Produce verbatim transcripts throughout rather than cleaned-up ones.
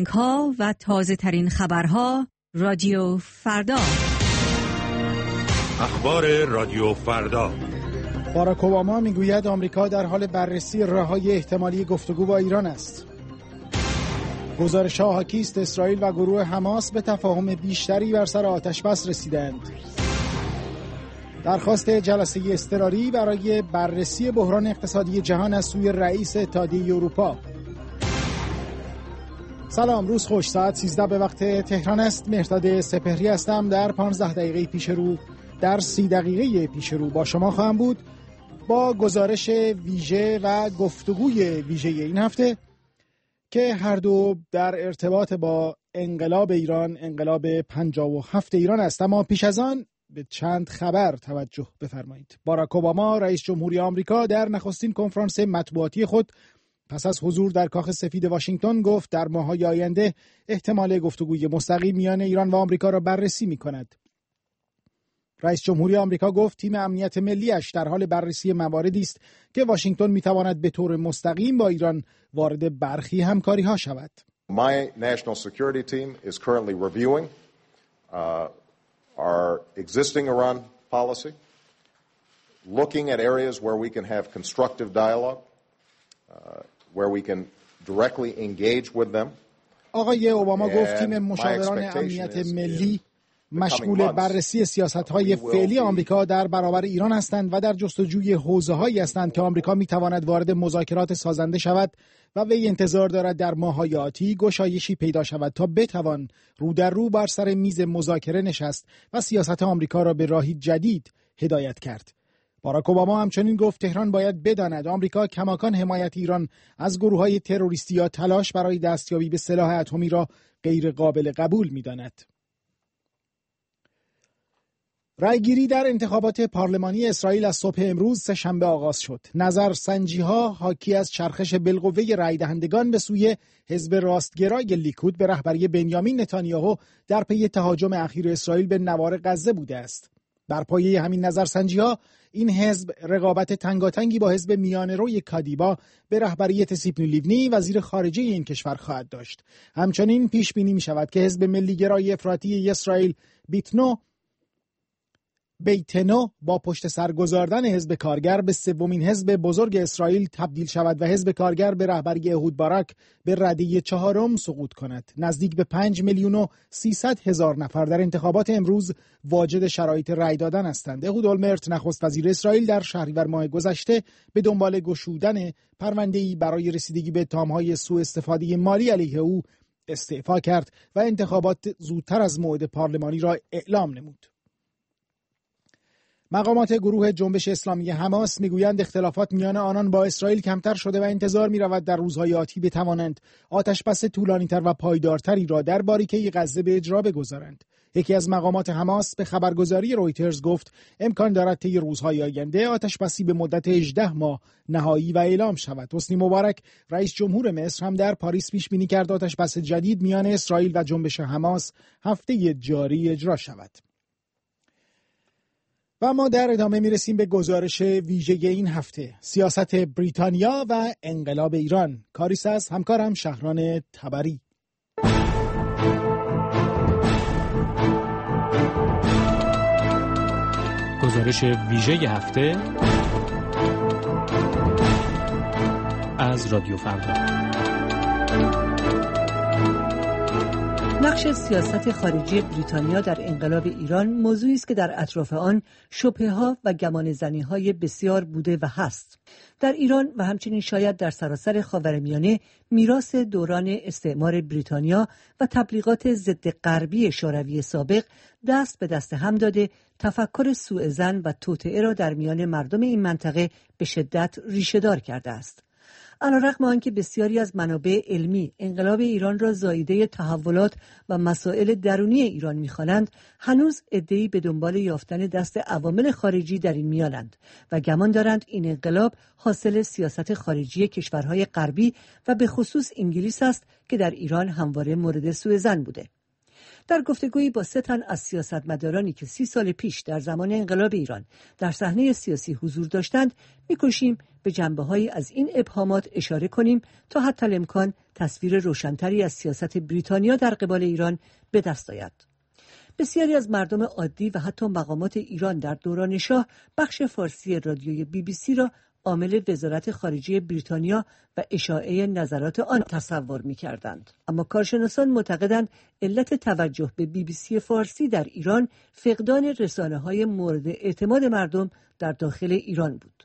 آهنگ ها و تازه ترین خبرها. رادیو فردا. اخبار رادیو فردا. باراک اوباما میگوید آمریکا در حال بررسی راه‌های احتمالی گفتگو با ایران است. گزارش‌ها حاکی است اسرائیل و گروه حماس به تفاهم بیشتری بر سر آتش‌بس رسیدند. درخواست جلسه اضطراری برای بررسی بحران اقتصادی جهان از سوی رئیس اتحادیه اروپا. سلام، روز خوش. ساعت سیزده به وقت تهران است. مهرداد سپهری هستم. در پانزده دقیقه پیش رو در سی دقیقه پیش رو با شما خواهم بود با گزارش ویژه و گفتگوی ویژه این هفته که هر دو در ارتباط با انقلاب ایران، انقلاب پنجاه و هفت ایران است. اما پیش از آن به چند خبر توجه بفرمایید. باراک اوباما رئیس جمهوری آمریکا در نخستین کنفرانس مطبوعاتی خود پس از حضور در کاخ سفید واشنگتن گفت در ماه‌های آینده احتمال گفتگوی مستقیم میان ایران و آمریکا را بررسی می‌کند. رئیس جمهوری آمریکا گفت تیم امنیت ملی‌اش در حال بررسی مواردی است که واشنگتن می‌تواند به طور مستقیم با ایران وارد برخی همکاری‌ها شود. My national security team is currently reviewing uh, our existing Iran policy, looking at areas where we can have constructive dialogue, uh, where we can directly engage with them. آقای اوباما گفت تیم مشاوران امنیت ملی مشغول بررسی سیاست‌های فعلی آمریکا در برابر ایران هستند و در جستجوی حوزه‌هایی هستند که آمریکا می‌تواند وارد مذاکرات سازنده شود و وی انتظار دارد در ماه‌های آتی گشایشی پیدا شود تا بتوان رو در رو بر سر میز مذاکره نشست و سیاست آمریکا را به راهی جدید هدایت کرد. باراک اوباما همچنین گفت تهران باید بداند آمریکا کماکان حمایت ایران از گروه‌های تروریستی یا تلاش برای دستیابی به سلاح اتمی را غیر قابل قبول می‌داند. رأیگیری در انتخابات پارلمانی اسرائیل از صبح امروز سه‌شنبه آغاز شد. نظرسنجی‌ها حاکی از چرخش بالقوه رأی دهندگان به سوی حزب راستگرای لیکود به رهبری بنیامین نتانیاهو در پی تهاجم اخیر اسرائیل به نوار غزه بوده است. بر پایه همین نظرسنجی‌ها این حزب رقابت تنگاتنگی با حزب میانه‌روی کادیبا به رهبری تسیپنی لیونی وزیر خارجه این کشور خواهد داشت. همچنین پیش بینی می‌شود که حزب ملی‌گرای افراطی اسرائیل بیتنو بیتنو با پشت سر گذاردن حزب کارگر به سومین حزب بزرگ اسرائیل تبدیل شود و حزب کارگر به رهبری اهود باراک به رده چهارم سقوط کند. نزدیک به پنج میلیون و سیصد هزار نفر در انتخابات امروز واجد شرایط رأی دادن هستند. اهود اولمرت نخست وزیر اسرائیل در شهریور ماه گذشته به دنبال گشودن پرونده‌ای برای رسیدگی به اتهام‌های سوء استفاده مالی علیه او استعفا کرد و انتخابات زودتر از موعد پارلمانی را اعلام نمود. مقامات گروه جنبش اسلامی حماس میگویند اختلافات میان آنان با اسرائیل کمتر شده و انتظار می‌رود در روزهای آتی بتوانند آتش‌بس طولانی‌تر و پایدارتری را در باریکه غزه به اجرا بگذارند. یکی از مقامات حماس به خبرگزاری رویترز گفت امکان دارد طی روزهای آینده آتش‌بسی به مدت هجده ماه نهایی و اعلام شود. حسنی مبارک رئیس جمهور مصر هم در پاریس پیش بینی کرد آتش‌بس جدید میان اسرائیل و جنبش حماس هفته جاری اجرا شود. و ما در ادامه میرسیم به گزارش ویژه این هفته، سیاست بریتانیا و انقلاب ایران. کاریست از همکارم شهران تبری. گزارش ویژه هفته از رادیو فردا. نقش سیاست خارجی بریتانیا در انقلاب ایران موضوعی است که در اطراف آن شبهه‌ها و گمانه‌زنی‌های بسیار بوده و هست. در ایران و همچنین شاید در سراسر خاورمیانه میراث دوران استعمار بریتانیا و تبلیغات ضد غربی شوروی سابق دست به دست هم داده تفکر سوءظن و توطئه را در میان مردم این منطقه به شدت ریشه‌دار کرده است. علیرغم آنکه بسیاری از منابع علمی انقلاب ایران را زاییده تحولات و مسائل درونی ایران می‌خوانند، هنوز عده‌ای به دنبال یافتن دست عوامل خارجی در این میانند و گمان دارند این انقلاب حاصل سیاست خارجی کشورهای غربی و به خصوص انگلیس است که در ایران همواره مورد سوءظن بوده. در گفتگویی با سه تن از سیاستمدارانی که سی سال پیش در زمان انقلاب ایران در صحنه سیاسی حضور داشتند، می‌کوشیم به جنبه‌هایی از این ابهامات اشاره کنیم تا حتی الامکان تصویر روشن‌تری از سیاست بریتانیا در قبال ایران به دست آید. بسیاری از مردم عادی و حتی مقامات ایران در دوران شاه بخش فارسی رادیوی بی بی سی را عامل وزارت خارجه بریتانیا و اشاعه نظرات آن تصور می‌کردند. اما کارشناسان معتقدند علت توجه به بی بی سی فارسی در ایران فقدان رسانه‌های مورد اعتماد مردم در داخل ایران بود.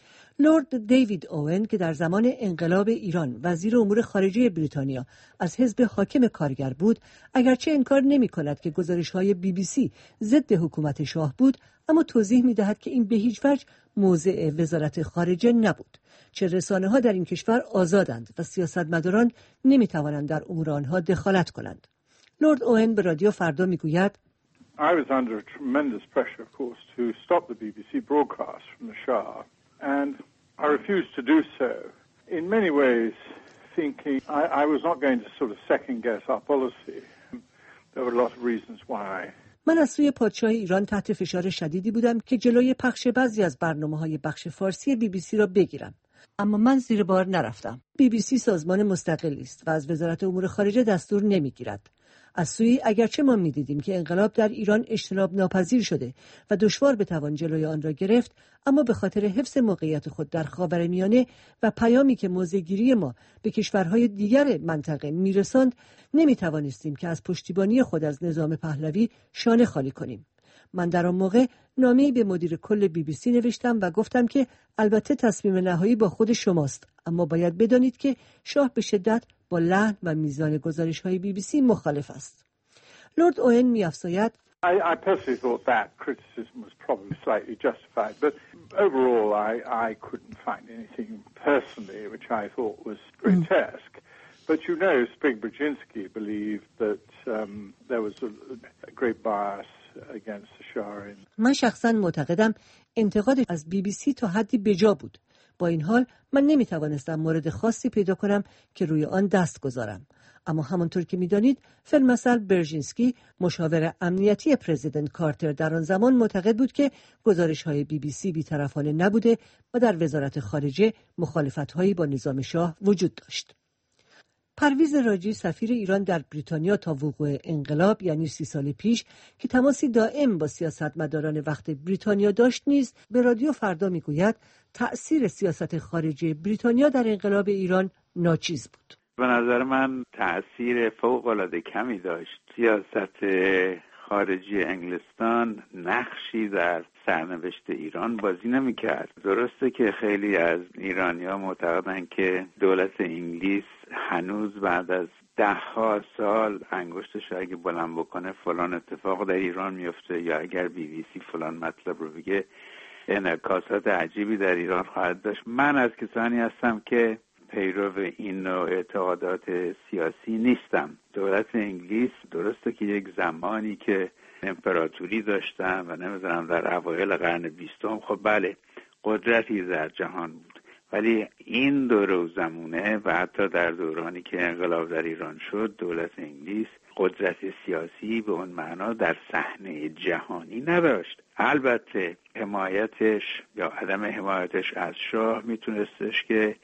لورد دیوید اوون که در زمان انقلاب ایران وزیر امور خارجه بریتانیا از حزب حاکم کارگر بود، اگرچه انکار نمی کند که گزارش‌های بی بی سی ضد حکومت شاه بود، اما توضیح می دهد که این به هیچ وجه موضع وزارت خارجه نبود. چه رسانه‌ها در این کشور آزادند و سیاستمداران نمی توانند در امور آنها دخالت کنند. لورد اوون به رادیو فردا می گوید I was under a tremendous pressure, of course, to stop the B B C broadcast from the Shah. And I refused to do so, in many ways thinking I, I was not going to sort of second-guess our policy. There were a lot of reasons why. من از سوی پادشاه ایران تحت فشار شدیدی بودم که جلوی پخش بعضی از برنامه‌های بخش فارسی بی بی سی را بگیرم. اما من زیر بار نرفتم. بی بی سی سازمان مستقلی است و از وزارت امور خارجه دستور نمیگیرد. از سوی اگرچه ما می‌دیدیم که انقلاب در ایران اجتناب ناپذیر شده و دشوار بتوان جلوی آن را گرفت، اما به خاطر حفظ موقعیت خود در خاورمیانه و پیامی که موضع‌گیری ما به کشورهای دیگر منطقه میرساند، نمی‌توانستیم که از پشتیبانی خود از نظام پهلوی شانه خالی کنیم. من در آن موقع نامه‌ای به مدیر کل بی بی سی نوشتم و گفتم که البته تصمیم نهایی با خود شماست، اما باید بدانید که شاه به شدت با لحن و میزان گزارش‌های بی بی سی مخالف است. لورد اوون می‌افزاید I, I personally thought that criticism was probably slightly justified, but overall I, I couldn't find anything personally which I thought was grotesque. But you know, Sprig Brzezinski believed that um, there was a, a great bias against the Shah. In... من شخصاً معتقدم انتقاد از بی بی سی تا حدی بجا بود. با این حال من نمیتوانستم مورد خاصی پیدا کنم که روی آن دست گذارم. اما همانطور که میدانید، فیلمسل برژینسکی مشاور امنیتی پرزیدنت کارتر در آن زمان معتقد بود که گزارش‌های بی بی سی بی‌طرفانه نبوده و در وزارت خارجه مخالفت‌هایی با نظام شاه وجود داشت. پرویز راجی سفیر ایران در بریتانیا تا وقوع انقلاب یعنی سی سال پیش که تماسی دائم با سیاستمداران وقت بریتانیا داشت نیز به رادیو فردا میگوید تأثیر سیاست خارجی بریتانیا در انقلاب ایران ناچیز بود. به نظر من تأثیر فوق‌العاده کمی داشت. سیاست خارجی انگلستان نقشی در سرنوشت ایران بازی نمی‌کرد. درسته که خیلی از ایرانی‌ها معتقدند که دولت انگلیس هنوز بعد از ده ها سال انگشتش اگه بلند بکنه فلان اتفاق در ایران میفته، یا اگر بی بی سی فلان مطلب رو بگه انعکاسات عجیبی در ایران خواهد داشت. من از کسانی هستم که پیرو این نوع اعتقادات سیاسی نیستم. دولت انگلیس درسته که یک زمانی که امپراتوری داشتن و نمیدونم در اوایل قرن بیستم، خب بله قدرتی در جهان بود، ولی این دوره و زمونه و حتی در دورانی که انقلاب در ایران شد، دولت انگلیس قدرت سیاسی به اون معنا در صحنه جهانی نداشت. البته حمایتش یا عدم حمایتش از شاه میتونستش که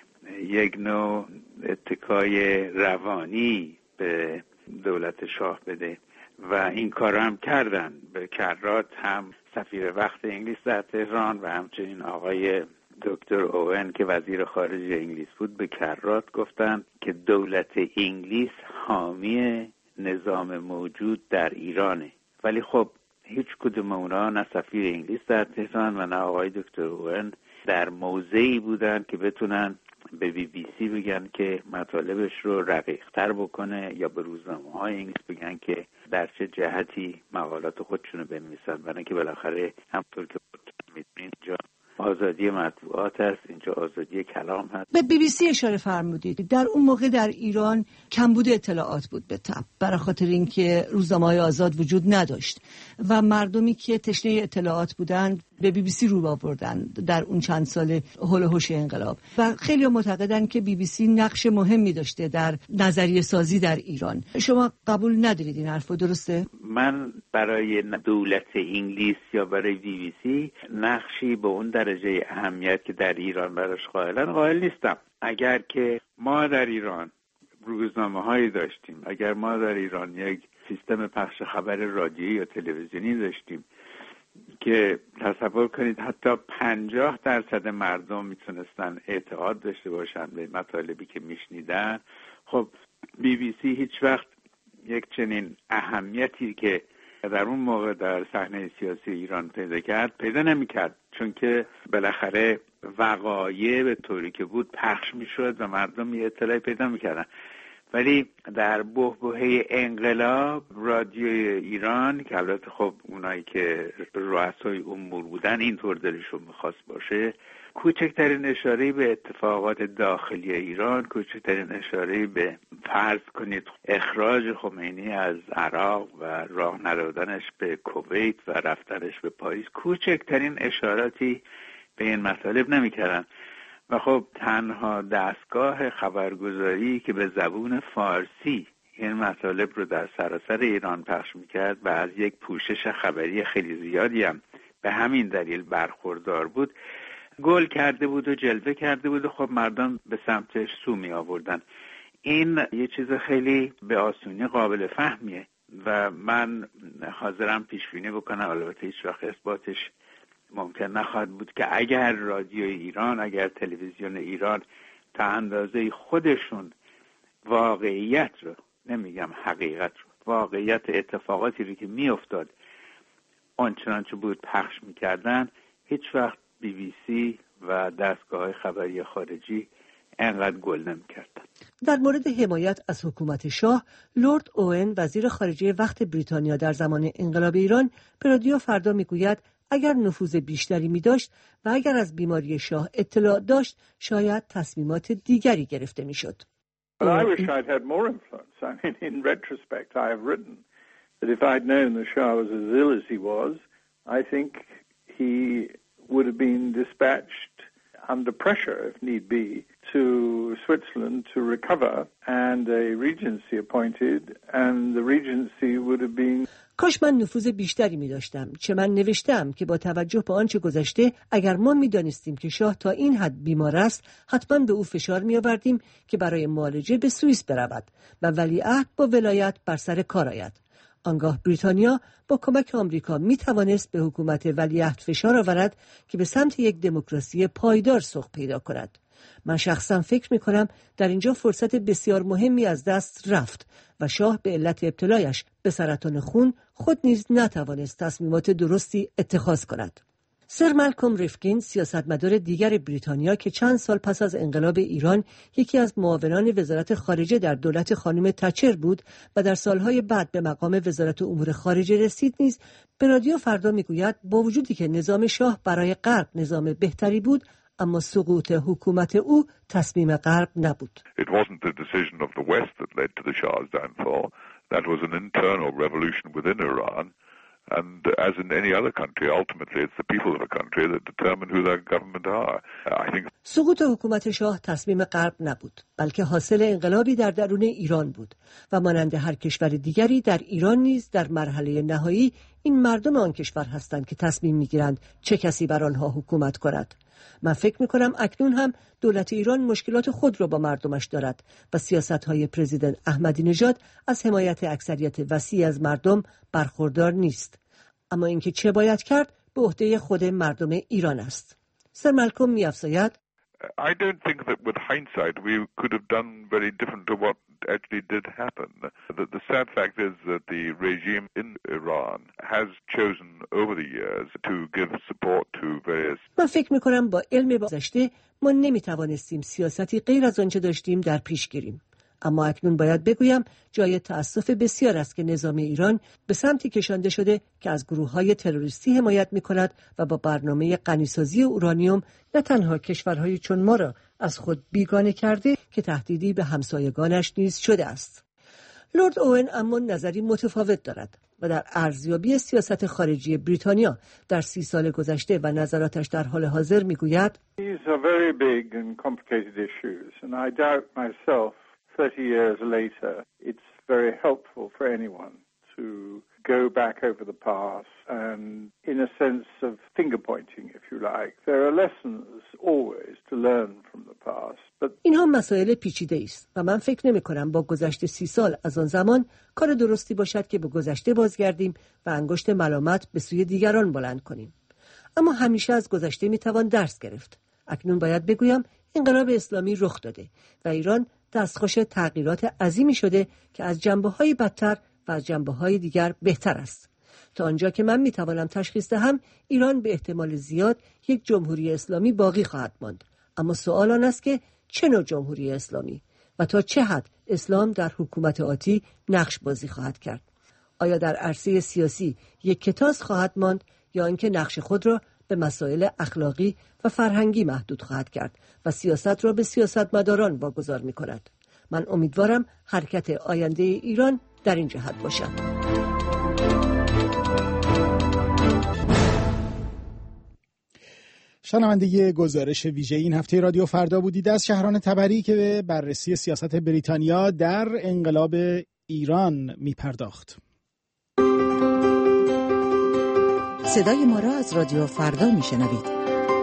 یک نوع اتکای روانی به دولت شاه بده و این کار هم کردن. به کرات هم سفیر وقت انگلیس در تهران و همچنین آقای دکتر اوون که وزیر خارجه انگلیس بود به کرات گفتن که دولت انگلیس حامی نظام موجود در ایرانه. ولی خب هیچ کدوم اونا، نه سفیر انگلیس در تهران و نه آقای دکتر اوون، در موضعی بودن که بتونن به بی بی سی بگن که مطالبش رو رقیق‌تر بکنه یا به روزنامه‌های انگلیس بگن که در چه جهتی مقالات خودشونو بنویسن، برای که بالاخره همطور که خودتون می‌دونید اینجا آزادی مطبوعات هست، اینجا آزادی کلام هست. به بی بی سی اشاره فرمودید. در اون موقع در ایران کمبود اطلاعات بود به طب، برای خاطر اینکه روزنامه‌های آزاد وجود نداشت و مردمی که تشنه اطلاعات بودند به بی بی سی رو آوردن در اون چند سال هول و هوش انقلاب و خیلی معتقدن که بی بی سی نقش مهمی داشته در نظریه سازی در ایران. شما قبول ندارید این حرفو، درسته؟ من برای دولت انگلیس یا برای بی بی سی نقشی به اون درجه اهمیت که در ایران براش قائلن قائل نیستم. اگر که ما در ایران روزنامه‌هایی داشتیم، اگر ما در ایران یک سیستم پخش خبر رادیویی یا تلویزیونی داشتیم که تصور کنید حتی پنجاه درصد مردم میتونستن اعتقاد داشته باشن به مطالبی که میشنیدن، خب بی بی سی هیچ وقت یک چنین اهمیتی که در اون موقع در صحنه سیاسی ایران پیدا کرد پیدا نمیکرد، چون که بالاخره وقایع به طوری که بود پخش میشد و مردم یه اطلاعی پیدا میکردن. ولی در بحبوحه انقلاب رادیوی ایران که البته خب اونایی که رؤسای امور بودن اینطور دلشون میخواست باشه، کوچکترین اشاره به اتفاقات داخلی ایران، کوچکترین اشاره به فرض کنید اخراج خمینی از عراق و راه ندادنش به کویت و رفتنش به پاریس، کوچکترین اشاراتی به این مطالب نمی‌کردن. و خب تنها دستگاه خبرگزاری که به زبون فارسی این مطالب رو در سراسر ایران پخش میکرد و از یک پوشش خبری خیلی زیادی هم به همین دلیل برخوردار بود، گل کرده بود و جلوه کرده بود و خب مردم به سمتش سو می آوردن. این یه چیز خیلی به آسونی قابل فهمیه و من حاضرم پیش بینی بکنم، البته هیچ وقت اثباتش ممکن نخواهد بود، که اگر رادیوی ایران، اگر تلویزیون ایران تا اندازه خودشون واقعیت رو، نمیگم حقیقت رو، واقعیت اتفاقاتی رو که میافتاد آنچنانچه بود پخش میکردن، هیچ وقت بی بی سی و دستگاه خبری خارجی انقدر گل نمیکردن. در مورد حمایت از حکومت شاه، لورد اوون وزیر خارجه وقت بریتانیا در زمان انقلاب ایران به رادیو فردا میگوید اگر نفوذ بیشتری می داشت و اگر از بیماری شاه اطلاع داشت شاید تصمیمات دیگری گرفته می شد. Well, I wish I'd had more influence. I mean, in retrospect, I have written that if I'd known the Shah was as ill as he was, I think he would have been dispatched under pressure, if need be, to Switzerland to recover, and a regency appointed, and the regency would have been... کاش من نفوذ بیشتری می داشتم. چه من نوشتم که با توجه به آنچه گذشته، اگر ما می دانستیم که شاه تا این حد بیمار است، حتما به او فشار می آوردیم که برای معالجه به سوئیس برود و ولیعهد با ولایت بر سر کار آید. آنگاه بریتانیا با کمک آمریکا می توانست به حکومت ولیعهد فشار آورد که به سمت یک دموکراسی پایدار سوق پیدا کند. من شخصا فکر می کنم در اینجا فرصت بسیار مهمی از دست رفت و شاه به علت ابتلایش به سرطان خون خود نیز نتوانست تصمیمات درستی اتخاذ کند. سر مالکوم ریفکین، سیاستمدار دیگر بریتانیا که چند سال پس از انقلاب ایران یکی از معاونان وزارت خارجه در دولت خانم تچر بود و در سالهای بعد به مقام وزارت امور خارجه رسید، نیز به رادیو فردا میگوید با وجودی که نظام شاه برای غرب نظام بهتری بود، اما سقوط حکومت او تصمیم غرب نبود. It wasn't the decision of the West that led to the Shah's downfall. That was an internal revolution within Iran. And as in any other country, ultimately it's the people of a country that determine who their government are. I think سقوط حکومت شاه تصمیم غرب نبود، بلکه حاصل انقلابی در درون ایران بود و مانند هر کشور دیگری در ایران نیز در مرحله نهایی این مردم آن کشور هستند که تصمیم میگیرند چه کسی بر آنها حکومت کند. من فکر میکنم اکنون هم دولت ایران مشکلات خود را با مردمش دارد و سیاست‌های پرزیدنت احمدی نژاد از حمایت اکثریت وسیع از مردم برخوردار نیست. اما اینکه چه باید کرد به عهده خود مردم ایران است. سر مالکوم می‌افزاید I don't think that with hindsight we could have done very different to what actually did happen. The, the sad fact is that the regime in Iran has chosen over the years to give support to various. من فکر می‌کنم با علم گذشته ما نمی‌توانستیم سیاستی غیر از آنچه داشتیم در پیش گیریم. اما اکنون باید بگویم جای تأسف بسیار است که نظام ایران به سمتی کشانده شده که از گروه‌های تروریستی حمایت می‌کند و با برنامه غنیسازی اورانیوم نه تنها کشورهای چون ما را از خود بیگانه کرده که تهدیدی به همسایگانش نیز شده است. لرد اوون اما نظری متفاوت دارد و در ارزیابی سیاست خارجی بریتانیا در سی سال گذشته و نظراتش در حال حاضر میگوید These are very big and complicated issues and I doubt myself thirty years later it's very helpful for anyone to go back over the past and in a sense of finger pointing if you like. There are lessons always to learn from the past. But اینها مسائل پیچیده است و من فکر نمی کنم با گذشت سی سال از آن زمان کار درستی باشد که به گذشته بازگردیم و انگشت ملامت به سوی دیگران بلند کنیم. اما همیشه از گذشته می توان درس گرفت. اکنون باید بگویم انقلاب اسلامی رخ داده و ایران دستخوش تغییرات عظیمی شده که از جنبه‌های بدتر و از جنبه‌های دیگر بهتر است. تا آنجا که من می‌توانم تشخیص دهم ایران به احتمال زیاد یک جمهوری اسلامی باقی خواهد ماند. اما سوال آن است که چه نوع جمهوری اسلامی و تا چه حد اسلام در حکومت آتی نقش بازی خواهد کرد؟ آیا در عرصه سیاسی یک کتاز خواهد ماند یا اینکه نقش خود را به مسائل اخلاقی و فرهنگی محدود خواهد کرد و سیاست را به سیاستمداران واگذار می‌کند؟ من امیدوارم حرکت آینده ایران در این جهت باشد. شنونده گزارش ویژه این هفته رادیو فردا بودید از شهران تبری که به بررسی سیاست بریتانیا در انقلاب ایران می پرداخت. صدای ما را از رادیو فردا می شنوید.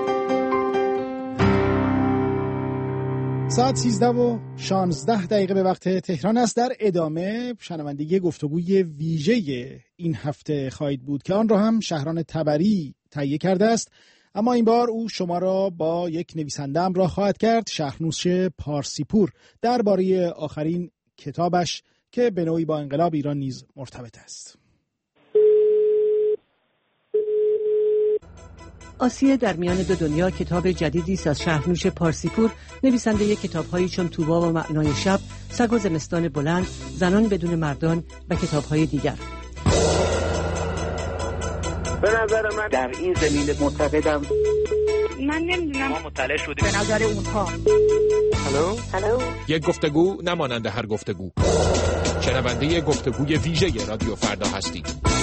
ساعت سیزده و شانزده دقیقه به وقت تهران است. در ادامه شنوندگی گفتگوی ویژه این هفته خواهید بود که آن را هم شهران تبری تهیه کرده است، اما این بار او شما را با یک نویسنده همراه خواهد کرد، شهرنوش پارسیپور، درباره آخرین کتابش که به نوعی با انقلاب ایران نیز مرتبط است. آسیه در میان دو دنیا کتاب جدیدی است از شهرنوش پارسیپور، نویسنده کتاب‌هایی چون طوبا و معنای شب، سگ و زمستان بلند، زنان بدون مردان و کتاب‌های دیگر. به نظر من در این زمینه معتقدم من نمیدونم ما مطلع شدیم به نظر اونها. هلو هلو یک گفتگو نمانند هر گفتگو. شنونده گفتگوی ویژه رادیو فردا هستید.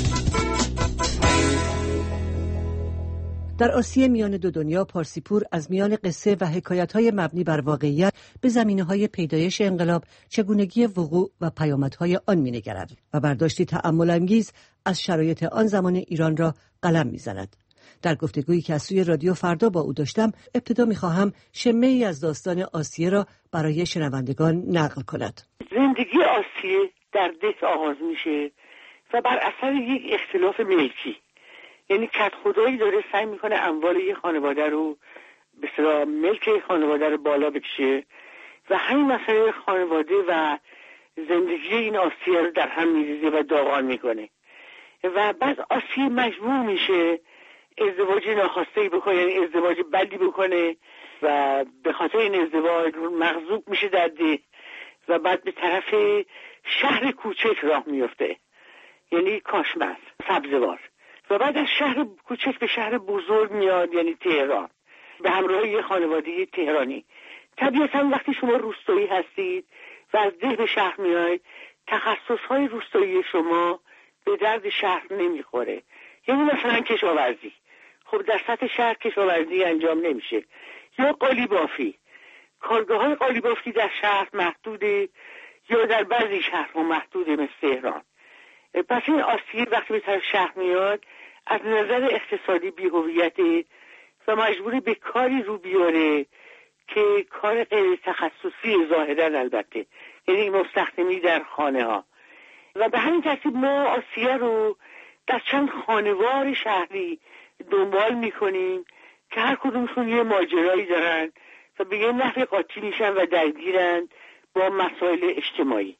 در آسیه میان دو دنیا، پارسیپور از میان قصه و حکایت‌های مبنی بر واقعیت به زمینه‌های پیدایش انقلاب، چگونگی وقوع و پیامدهای آن می‌نگرد و برداشتی تأمل‌انگیز از شرایط آن زمان ایران را قلم می‌زند. در گفتگویی که از سوی رادیو فردا با او داشتم، ابتدا می‌خواهم شمه‌ای از داستان آسیه را برای شنوندگان نقل کند. زندگی آسیه در ده آغاز میشه و بر اثر یک اختلاف ملکی، یعنی کت خدایی داره سعی میکنه اموال یه خانواده رو به اصطلاح ملک خانواده رو بالا بکشه و همین مسئله خانواده و زندگی این آسیه رو در هم میریزه و داغان میکنه و بعد آسیه مجبور میشه ازدواج ناخواسته بکنه، یعنی ازدواج بدی بکنه و به خاطر این ازدواج مغضوب میشه در ده و بعد به طرف شهر کوچک راه میفته، یعنی کاشمز، سبزوار، و بعد از شهر کوچک به شهر بزرگ میاد، یعنی تهران، به همراه یه خانواده تهرانی. طبیعتاً وقتی شما روستایی هستید و از ده به شهر میاید، تخصصهای روستایی شما به درد شهر نمیخوره. یعنی مثلا کشاورزی، خب در سطح شهر کشاورزی انجام نمیشه، یا قالیبافی، کارگاه‌های قالیبافی در شهر محدوده یا در بعضی شهرها محدوده مثل تهران. پس این آسیه وقتی به طرف شهر میاد از نظر اقتصادی بی‌هویته و مجبوری به کاری رو بیاره که کار غیر تخصصی ظاهرا البته، یعنی مستخدمی در خانه ها، و به همین ترتیب ما آسیه رو در چند خانوار شهری دنبال میکنیم که هر کدومشون یه ماجرایی دارن و به یه نحو قاطی میشن و درگیرن با مسائل اجتماعی.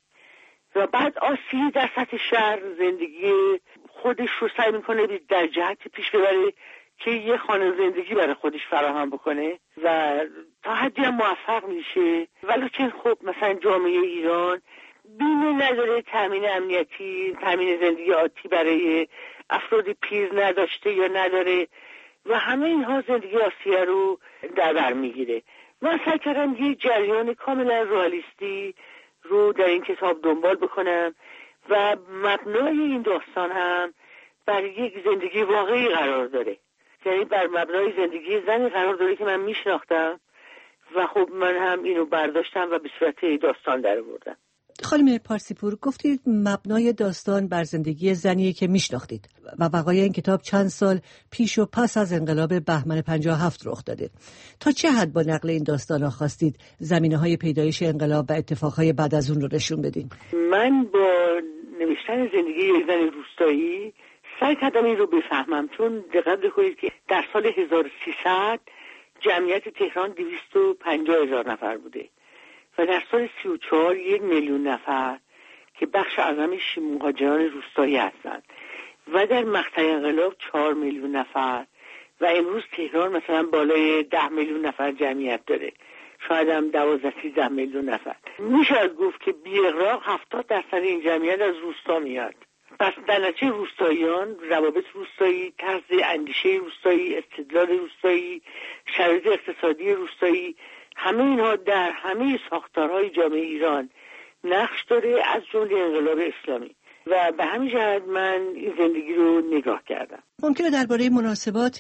و بعد آسیه در سطح شهر زندگی خودش رو سعی میکنه در جهت پیش ببره که یه خانه زندگی برای خودش فراهم بکنه و تا حدی هم موفق میشه. ولیکن خب مثلا جامعه ایران بیمه نداره، تامین امنیتی، تامین زندگی عادی برای افراد پیر نداشته یا نداره و همه اینها زندگی آسیه رو در بر میگیره. من سعی کردم یه جریان کاملا رئالیستی رو در این کتاب دنبال بکنم و مبنای این داستان هم بر یک زندگی واقعی قرار داره، یعنی بر مبنای زندگی زنی قرار داره که من میشناختم و خب من هم اینو برداشتم و به صورت داستان در آوردم. خانم پارسیپور، گفتید مبنای داستان بر زندگی زنیه که میشناختید و وقایع این کتاب چند سال پیش و پس از انقلاب بهمن پنجاه و هفت رخ داده. تا چه حد با نقل این داستانا خواستید زمینه‌های پیدایش انقلاب و اتفاقهای بعد از اون رو نشون بدین؟ من با نوشتن زندگی یک زن روستایی سعی کردم این رو بفهمم، چون دقت کنید که در سال هزار و سیصد جمعیت تهران دویست و پنجاه هزار نفر بوده و در سال سی و چهار یک میلیون نفر که بخش اعظمش مهاجران روستایی هستند و در مقطع انقلاب چهار میلیون نفر و امروز تهران مثلا بالای ده میلیون نفر جمعیت داره، شاید هم دوازده سیزده میلیون نفر. میشه گفت که بی اغراق هفتاد درصد این جمعیت از روستا میاد. پس در نتیجه روستاییان، روابط روستایی، طرز اندیشه روستایی، استدلال روستایی، شرایط اقتصادی روستایی، همه اینها در همه ساختارهای جامعه ایران نقش داره، از جمله انقلاب اسلامی، و به همین جهت من این زندگی رو نگاه کردم. ممکنه درباره مناسبات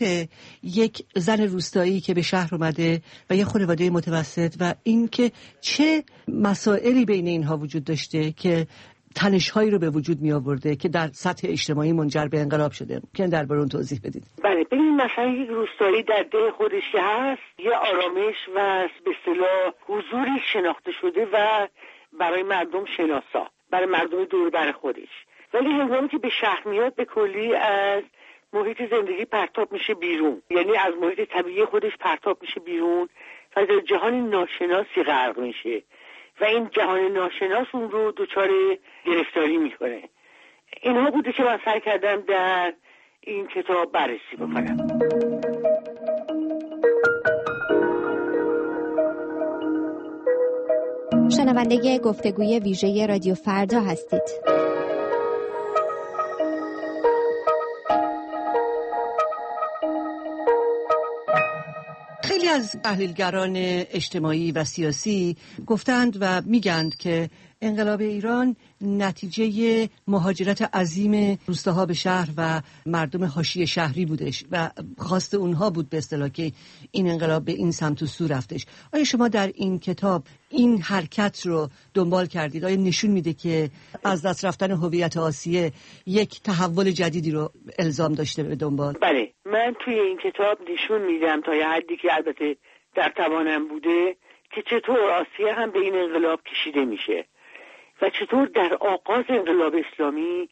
یک زن روستایی که به شهر اومده و یک خانواده متوسط و اینکه چه مسائلی بین اینها وجود داشته که تنش‌هایی رو به وجود می آورده که در سطح اجتماعی منجر به انقلاب شده، که درباره اون توضیح بدید. بله، ببین مثلا یک روستایی در ده خودش هست یه آرامش و به اصطلاح حضوری شناخته شده و برای مردم شناسا، برای مردم دور بر خودش، ولی هنگامی که به شهر میاد به کلی از محیط زندگی پرتاب میشه بیرون، یعنی از محیط طبیعی خودش پرتاب میشه بیرون و در جهان ناشناسی غرق میشه و این جهان ناشناس اون رو دچار گرفتاری میکنه. اینها بوده که من سعی کردم در این کتاب بررسی بکنم. شنونده گفتگوی ویژه رادیو فردا هستید. خیلی از تحلیلگران اجتماعی و سیاسی گفتند و میگند که انقلاب ایران نتیجه مهاجرت عظیم روستاها به شهر و مردم حاشیه شهری بودش و خواست اونها بود به اصطلاح که این انقلاب به این سمت و سو رفتش. آیا شما در این کتاب این حرکت رو دنبال کردید؟ آیا نشون میده که از دست رفتن هویت آسیه یک تحول جدیدی رو الزام داشته به دنبال؟ بله، من توی این کتاب نشون میدم تا یه حدی که البته در توانم بوده که چطور آسیه هم به این انقلاب کشیده میشه و چطور در آغاز انقلاب اسلامی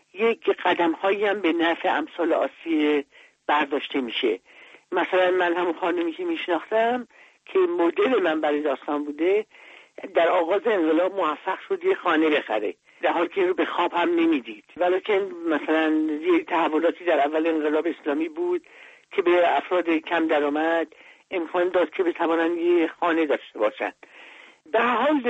یک قدم هایی هم به نفع امثال آسیه برداشته میشه. مثلا من همون خانمی که میشناختم که مدل من برای داستان بوده، در آغاز انقلاب موفق شد یه خانه بخره، در حالی که رو به خواب هم نمیدید، ولیکن مثلا یه تحولاتی در اول انقلاب اسلامی بود که به افراد کم درآمد امکان داد که بتوانند یه خانه داشته باشند. در حال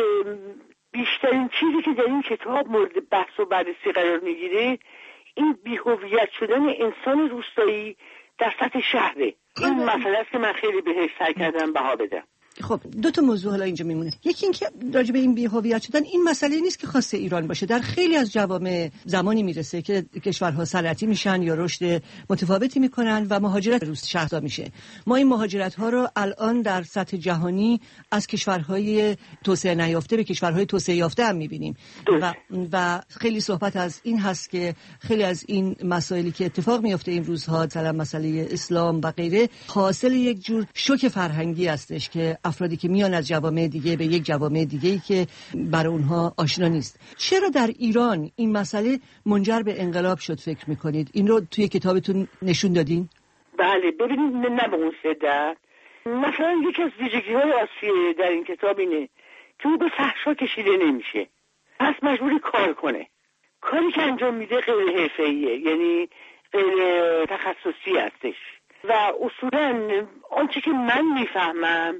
بیشترین چیزی که در این کتاب مورد بحث و بررسی قرار میگیره این بی‌هویت شدن انسان روستایی در سطح شهره. این مسئله است که من خیلی بهش سعی کردم بها بدم. خب دو تا موضوع حالا اینجا میمونه. یکی این که راجع به این بی‌هویت شدن این مسئله نیست که خاص ایران باشه، در خیلی از جوامع زمانی میرسه که کشورها صنعتی میشن یا رشد متفاوتی میکنن و مهاجرت روز شهرها میشه. ما این مهاجرت ها رو الان در سطح جهانی از کشورهای توسعه نیافته به کشورهای توسعه یافته هم میبینیم و و خیلی صحبت از این هست که خیلی از این مسائلی که اتفاق میفته این روزها، مثلا مسئله اسلام و غیره، حاصل یک جور شوک فرهنگی هستش که افرادی که میان از جوامع دیگه به یک جوامع دیگه‌ای که برای اونها آشنا نیست. چرا در ایران این مسئله منجر به انقلاب شد فکر میکنید؟ این رو توی کتابتون نشون دادین؟ بله، ببینید نه به اون شدت. مثلا یکی از ویژگی‌های آسیه در این کتاب اینه که او به فحشا کشیده نمیشه، پس مجبوری کار کنه. کاری که انجام میده غیر حرفه‌ایه، یعنی غیر تخصصی هستش و اصولاً آنچه که من میفهمم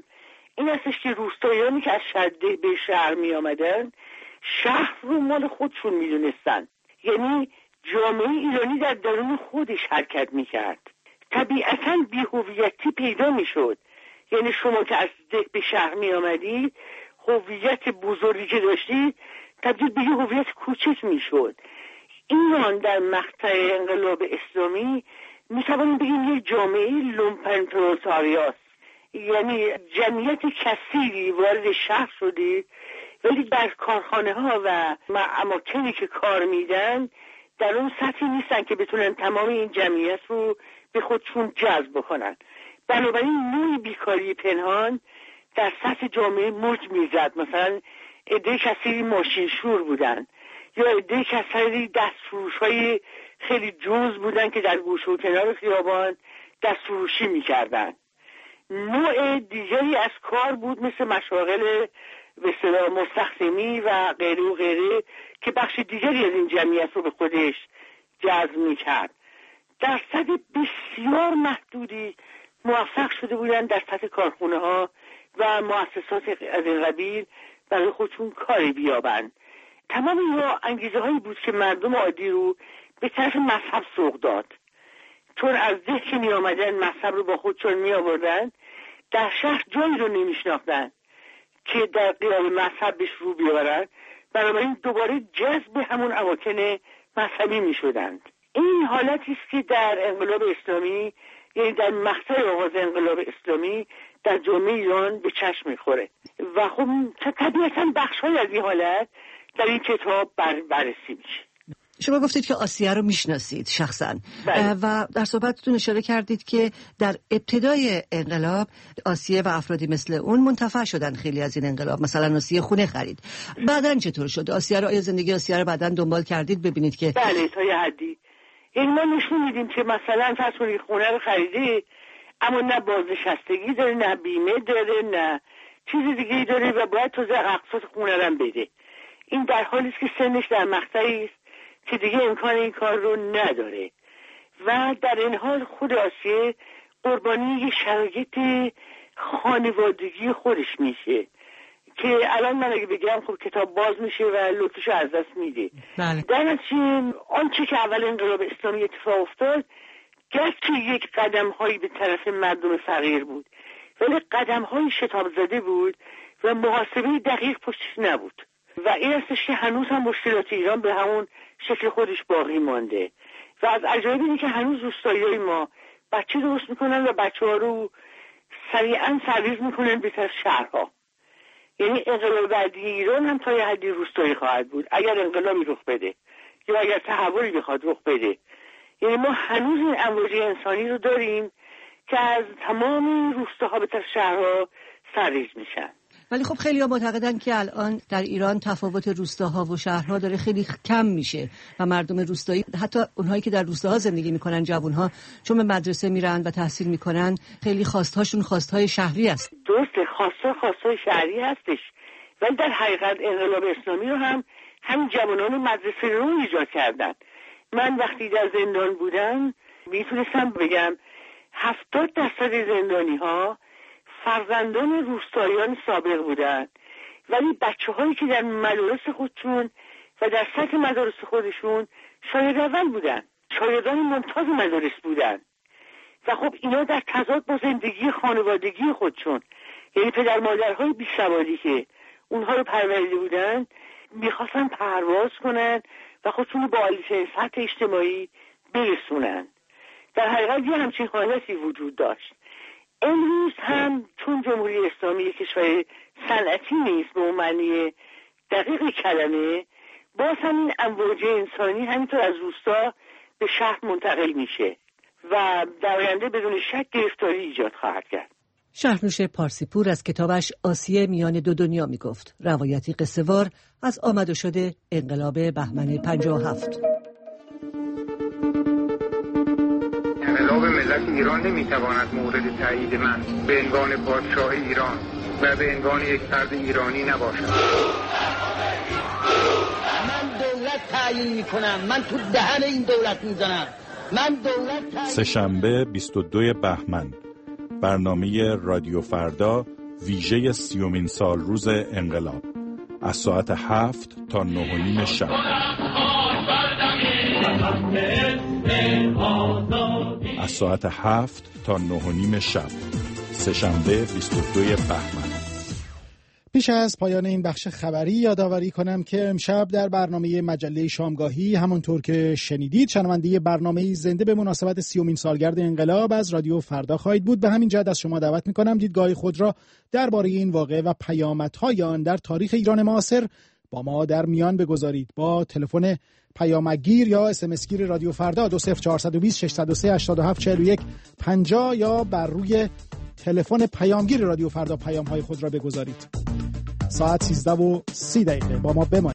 این هستش که روستاییانی که از شهردیگ به شهر می آمدن شهر رو مال خودشون می دونستن. یعنی جامعه ایرانی در درون خودش حرکت می کرد. طبیعتاً بی‌هویتی پیدا می شد. یعنی شما که از دیگ به شهر می آمدید هویت بزرگی که داشتید تبدیل به یه هویت کوچک می شد. ایران در مقطع انقلاب اسلامی می توانیم بگیم یک جامعه لومپن پرولتاریاست. یعنی جمعیت کثیری وارد شهر شدید ولی در کارخانه ها و اماکنی که کار میدن در اون سطحی نیستن که بتونن تمام این جمعیت رو به خودشون جذب بکنن. بنابراین نوعی بیکاری پنهان در سطح جامعه موج میزد. مثلا عده کثیری ماشینشور بودن یا عده کثیری دستفروش های خیلی جوز بودن که در گوشه و کنار خیابان دستفروشی میکردن. نوع دیگری از کار بود مثل مشاغل به اصطلاح مستخدمی و غیره و غیره که بخش دیگری از این جمعیت رو به خودش جذب میکرد. درصد بسیار محدودی موفق شده بودن در سطح کارخونه ها و مؤسسات از این قبیل برای خودشون کاری بیابند. تمام اینها انگیزه هایی بود که مردم عادی رو به طرف مذهب سوق داد. چون از ده که می آمدن مذهب رو با خودشون می آوردن، در شهر جایی رو نمی شناختن که در قیام مذهبش رو بیاورن، بنابراین دوباره جذب همون اماکن مذهبی می شدند. این حالتی است که در انقلاب اسلامی، یعنی در مقطع آغاز انقلاب اسلامی در جامعه ایران به چشم میخوره و خب طبیعتاً بخش‌های از این حالت در این کتاب بر بررسی میشه. شما گفتید که آسیه رو میشناسید شخصا بله. و در صحبتتون اشاره کردید که در ابتدای انقلاب آسیه و افرادی مثل اون منتفع شدن خیلی از این انقلاب، مثلا آسیه خونه خرید. بعدن چطور شد؟ آسیه رو، آیا زندگی آسیه رو بعدن دنبال کردید ببینید که بله تا یه حدی این ما نشون میدیم که مثلا فرض کنید خونه رو خریده اما نه بازنشستگی داره، نه بیمه داره، نه چیز دیگه داره و باید تازه اقساط خونه رو بده. این در حالی است که سنش در مقطعی است که دیگه امکان این کار رو نداره و در این حال خود آسیه قربانی یه شرایط خانوادگی خودش میشه که الان من اگه بگم خب کتاب باز میشه و لطفش از دست میده. بله. در نتیجه آنچه که اول انقلاب اسلامی اتفاق افتاد گرچه یک قدم هایی به طرف مردم فقیر بود ولی قدم های شتاب زده بود و محاسبه دقیق پشتش نبود و این استش که هنوز هم مشکلات ایران به همون شکل خودش باقی مانده و از عجایب اینه که هنوز روستاییای ما بچه درست میکنن و بچه ها رو سریعا سرریز میکنن به طرف شهرها. یعنی انقلاب بعدی ایران هم تا یه حدی روستایی خواهد بود اگر انقلابی رخ بده یا اگر تحولی بخواد رخ بده. یعنی ما هنوز این امواج انسانی رو داریم که از تمام روستاها به طرف شهرها سرریز میشن. ولی خب خیلی ها معتقدن که الان در ایران تفاوت روستاها و شهرها داره خیلی کم میشه و مردم روستایی، حتی اونهایی که در روستاها زندگی میکنن، جوانها، چون به مدرسه میرن و تحصیل میکنن خیلی خواستهاشون خواستهای شهری است. درسته، خواسته خواستهای شهری هستش ولی در حقیقت انقلاب اسلامی رو هم همین جوانان مدرسه رو ایجاد کردن. من وقتی در زندان بودم میتونستم بگم هفتاد درصد زندانی ها فرزندان روستاییان سابق بودن ولی بچه هایی که در مدارس خودشون و در سطح مدارس خودشون شاگرد اول بودن، شاگردان ممتاز مدارس بودن و خب اینا در تضاد با زندگی خانوادگی خودشون، یعنی پدر مادرهای بی سوادی که اونها رو پروریده بودن میخواستن پرواز کنن و خودشون رو با عالی‌ترین سطح اجتماعی برسونن. در حقیقت یه همچین حالتی وجود داشت. امروز هم چون جمهوری اسلامی یک کشور صنعتی نیست به اون معنی دقیق کلمه، باز هم این امواج انسانی همینطور از روستا به شهر منتقل میشه و در آینده بدون شک گرفتاری ایجاد خواهد کرد. شهرنوش پارسیپور از کتابش آسیه میان دو دنیا میگفت، روایتی قصه‌وار از آمد و شد انقلاب بهمن پنجاه و هفت. انقلاب ملت ایران نمیتواند مورد تایید من به عنوان پادشاه ایران و به عنوان یک فرد ایرانی نباشد. من دولت تعیین میکنم، من تو دهن این دولت میزنم. من دولت تعیین. سه‌شنبه بیست و دوم بهمن، برنامه رادیو فردا ویژه سیومین سال روز انقلاب از ساعت هفت تا نه و نیم شب. از ساعت هفت تا نه و نیم شب، سه‌شنبه بیست و دوم بهمن. پیش از پایان این بخش خبری یادآوری کنم که امشب در برنامه مجله شامگاهی همونطور که شنیدید شنونده برنامه زنده به مناسبت سیومین سالگرد انقلاب از رادیو فردا خواهید بود. به همین جهت از شما دعوت می‌کنم دیدگاه خود را درباره این واقعه و پیامدهای آن در تاریخ ایران معاصر با ما در میان بگذارید. با تلفن پیامگیر یا اس ام اس گیر رادیو فردا دو صفر چهار دو صفر شش صفر سه هشت هفت چهار یک پنجاه یا بر روی تلفن پیامگیر رادیو فردا پیام‌های خود را بگذارید. ساعت سیزده و سی دقیقه با ما بمانید.